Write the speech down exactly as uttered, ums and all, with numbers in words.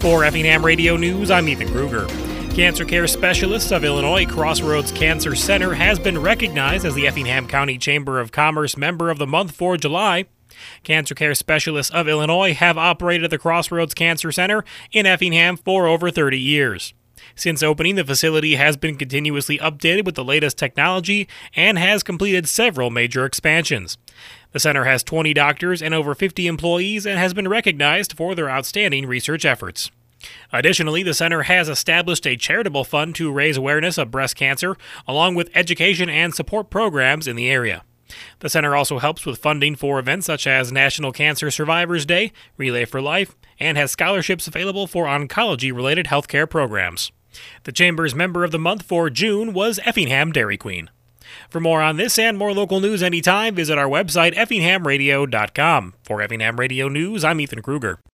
For Effingham Radio News, I'm Ethan Kruger. Cancer Care Specialists of Illinois Crossroads Cancer Center has been recognized as the Effingham County Chamber of Commerce Member of the Month for July. Cancer Care Specialists of Illinois have operated the Crossroads Cancer Center in Effingham for over thirty years. Since opening, the facility has been continuously updated with the latest technology and has completed several major expansions. The center has twenty doctors and over fifty employees and has been recognized for their outstanding research efforts. Additionally, the center has established a charitable fund to raise awareness of breast cancer, along with education and support programs in the area. The center also helps with funding for events such as National Cancer Survivors Day, Relay for Life, and has scholarships available for oncology-related healthcare programs. The Chamber's Member of the Month for June was Effingham Dairy Queen. For more on this and more local news anytime, visit our website, effingham radio dot com. For Effingham Radio News, I'm Ethan Kruger.